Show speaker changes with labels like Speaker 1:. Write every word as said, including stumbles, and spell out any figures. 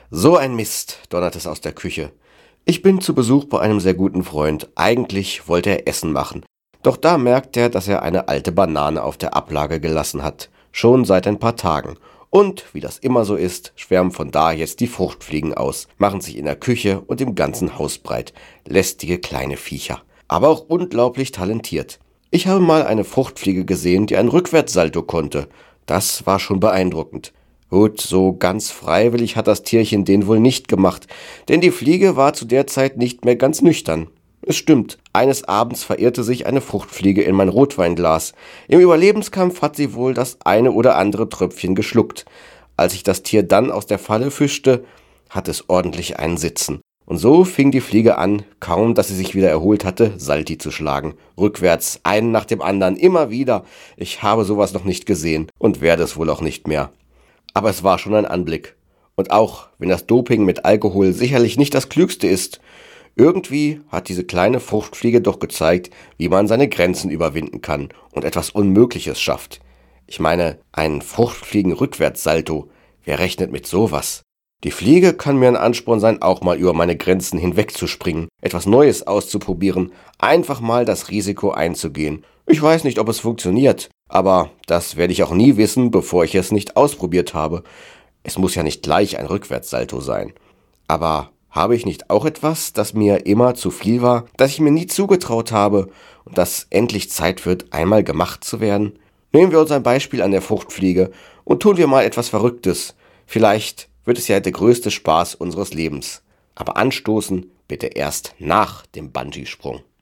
Speaker 1: So ein Mist, donnert es aus der Küche. Ich bin zu Besuch bei einem sehr guten Freund. Eigentlich wollte er Essen machen. Doch da merkt er, dass er eine alte Banane auf der Ablage gelassen hat. Schon seit ein paar Tagen. Und, wie das immer so ist, schwärmen von da jetzt die Fruchtfliegen aus, machen sich in der Küche und im ganzen Haus breit. Lästige kleine Viecher. Aber auch unglaublich talentiert. Ich habe mal eine Fruchtfliege gesehen, die ein Rückwärtssalto konnte. Das war schon beeindruckend. Gut, so ganz freiwillig hat das Tierchen den wohl nicht gemacht, denn die Fliege war zu der Zeit nicht mehr ganz nüchtern. Es stimmt, eines Abends verirrte sich eine Fruchtfliege in mein Rotweinglas. Im Überlebenskampf hat sie wohl das eine oder andere Tröpfchen geschluckt. Als ich das Tier dann aus der Falle fischte, hat es ordentlich einen Sitzen. Und so fing die Fliege an, kaum dass sie sich wieder erholt hatte, Salti zu schlagen. Rückwärts, einen nach dem anderen, immer wieder. Ich habe sowas noch nicht gesehen und werde es wohl auch nicht mehr. Aber es war schon ein Anblick. Und auch wenn das Doping mit Alkohol sicherlich nicht das Klügste ist, irgendwie hat diese kleine Fruchtfliege doch gezeigt, wie man seine Grenzen überwinden kann und etwas Unmögliches schafft. Ich meine, ein Fruchtfliegen-Rückwärtssalto, wer rechnet mit sowas? Die Fliege kann mir ein Ansporn sein, auch mal über meine Grenzen hinwegzuspringen, etwas Neues auszuprobieren, einfach mal das Risiko einzugehen. Ich weiß nicht, ob es funktioniert, aber das werde ich auch nie wissen, bevor ich es nicht ausprobiert habe. Es muss ja nicht gleich ein Rückwärtssalto sein. Aber habe ich nicht auch etwas, das mir immer zu viel war, das ich mir nie zugetraut habe und das endlich Zeit wird, einmal gemacht zu werden? Nehmen wir uns ein Beispiel an der Fruchtfliege und tun wir mal etwas Verrücktes. Vielleicht wird es ja der größte Spaß unseres Lebens. Aber anstoßen bitte erst nach dem Bungee-Sprung.